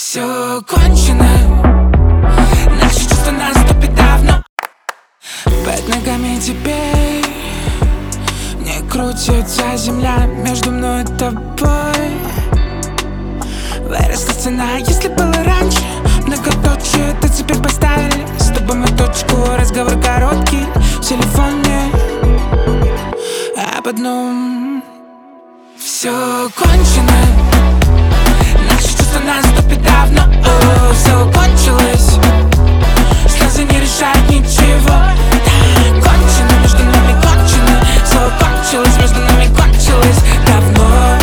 Все кончено, наши чувства наступят давно. Под ногами теперь не крутится земля между мной и тобой. Выросла цена, если было раньше многоточие, то теперь поставили с тобой мы точку. Разговор короткий в телефоне об одном. Все кончено, наши чувства наступят давно. Все кончилось, слезы не решают ничего. Кончено, между нами кончено. Все кончилось, между нами кончилось давно.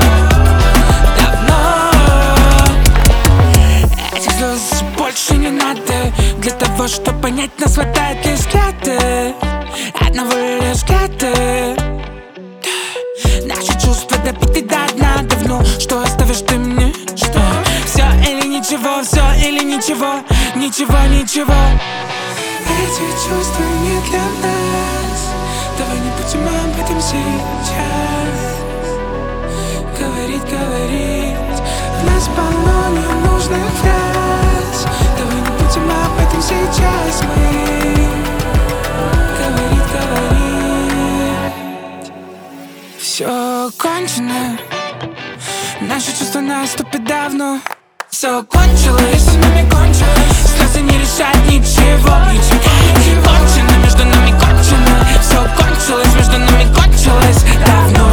Этих слез больше не надо. Для того, чтобы понять, нас хватает лишь взгляда. Одного лишь взгляда. Наши чувства допиты до дна давно. Что оставишь ты мне? Что? Все или ничего, все или ничего. Ничего, ничего. Эти чувства не для нас. Давай не будем об этом сейчас. Говорить, говорить. В нас полно ненужных фраз. Давай не будем об этом сейчас. Мы говорить, говорить. Все кончено, наши чувства наступят давно. Все кончилось, с нами кончилось. Слезы не решают ничего. Кончено, между нами кончено. Все кончилось, между нами кончилось давно.